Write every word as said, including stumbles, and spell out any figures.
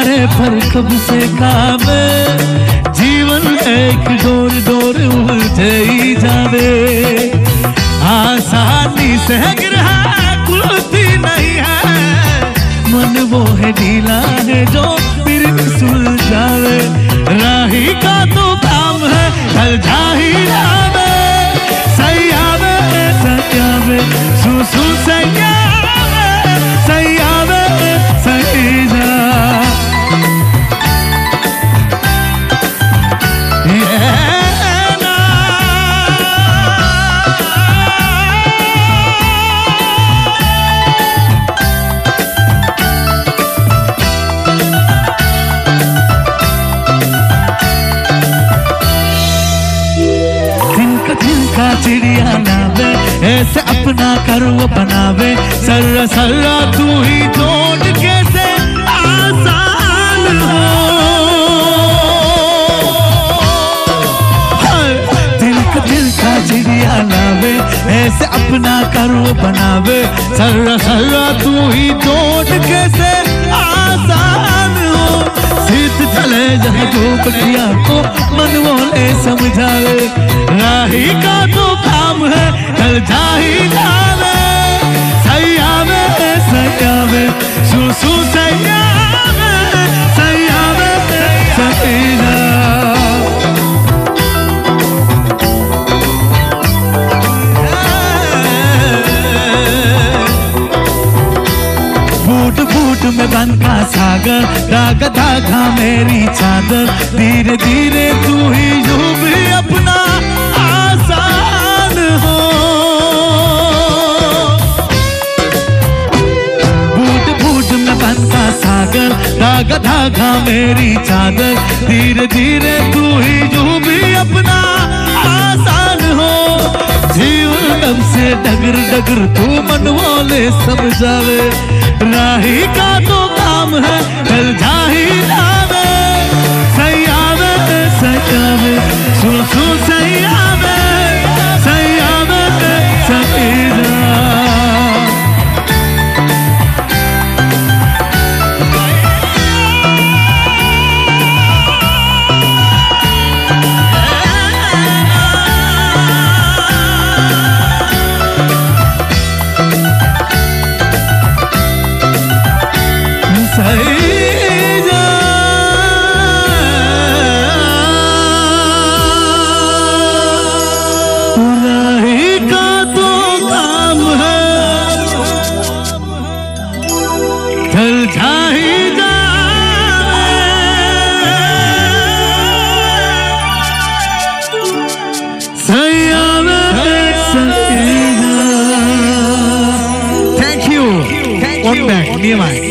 जाने पर कब से कावे जीवन एक डोर डोर उलझे ही जावे। आसानी से गिरा खुलती नहीं है, मन वो है ढीला है जो फिर सुलझावे। राही का तो काम है चल जा ही जावे, सैयावे सैयावे सु सु सैयावे सैयावे सैया। चिड़िया नावे ऐसे अपना कर वो बनावे, सर्रा सर्रा तू ही जोड़ कैसे आसान हो। दिल का दिल का चिड़िया नावे ऐसे अपना कर वो बनावे, सर्रा सर्रा तू ही जोड़ कैसे आसान हो। सीत चले जहाँ धूप किया को मन बोले समझावे। राही का तो काम है चल जा ही जावे, सैयावे सैयावे सु सु सैयावे सैयावे सैया। बूट बूट में बन का सागर, धागा धागा मेरी चादर, धीरे धीरे तू ही यूं भी अपना आसान हो। बूट बूट में बन का सागर, धागा धागा मेरी चादर, धीरे धीरे तू ही यूं भी अपना आसान हो। जीवन अब से डगर डगर तू मन वाले समझावे। राही का तो काम है चल जा ही जावे, सैयावे सैयावे सु सु सैयावे सैयावे सैया। राही का तो काम है चल जा ही जावे, सैयावे सैया। Thank you. One back, near